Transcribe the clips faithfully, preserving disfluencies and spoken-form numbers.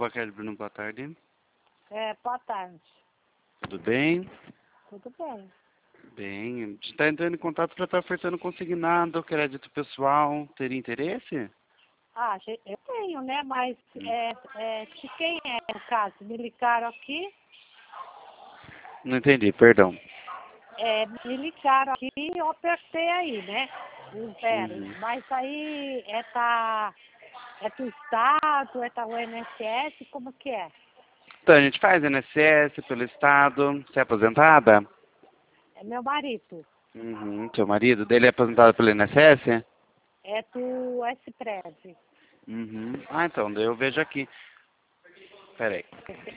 Bacardi Bruno, boa tarde. É, boa tarde. Tudo bem? Tudo bem. Bem, a gente está entrando em contato para estar ofertando consignado, crédito pessoal. Teria interesse? Ah, ge- eu tenho, né? Mas Hum. é, é, de quem é o caso? Me ligaram aqui, Não entendi, perdão. é, me ligaram aqui e eu apertei aí, né? O zero. Uhum. Mas aí é da, é do Estado, é da U N S S, como que é? Então, a gente faz I N S S pelo Estado. Você é aposentada? É meu marido. Uhum. Seu marido dele é aposentado pelo I N S S? É do S-Prev. Uhum. Ah, então, daí eu vejo aqui. Peraí.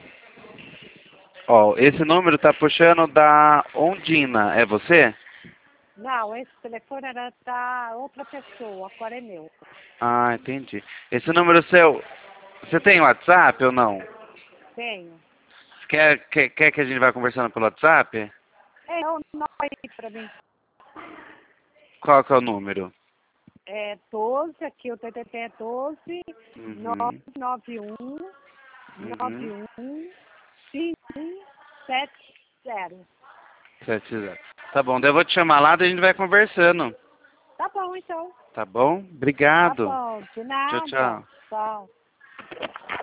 Ó, esse número tá puxando da Ondina, é você? Não, esse telefone era da outra pessoa, agora é meu. Ah, entendi. Esse número seu, você tem WhatsApp ou não? Tenho. Quer, quer, quer que a gente vá conversando pelo WhatsApp? É, não, não aí pra mim. Qual que é o número? É doze, aqui o T T T é doze, Uhum. nove nove um, Uhum. nove um, cinco um sete zero. Sete zero. Tá bom, daí eu vou te chamar lá, daí a gente vai conversando. Tá bom, então. Tá bom? Tá Obrigado. bom, de Tchau, nada. tchau. Tchau.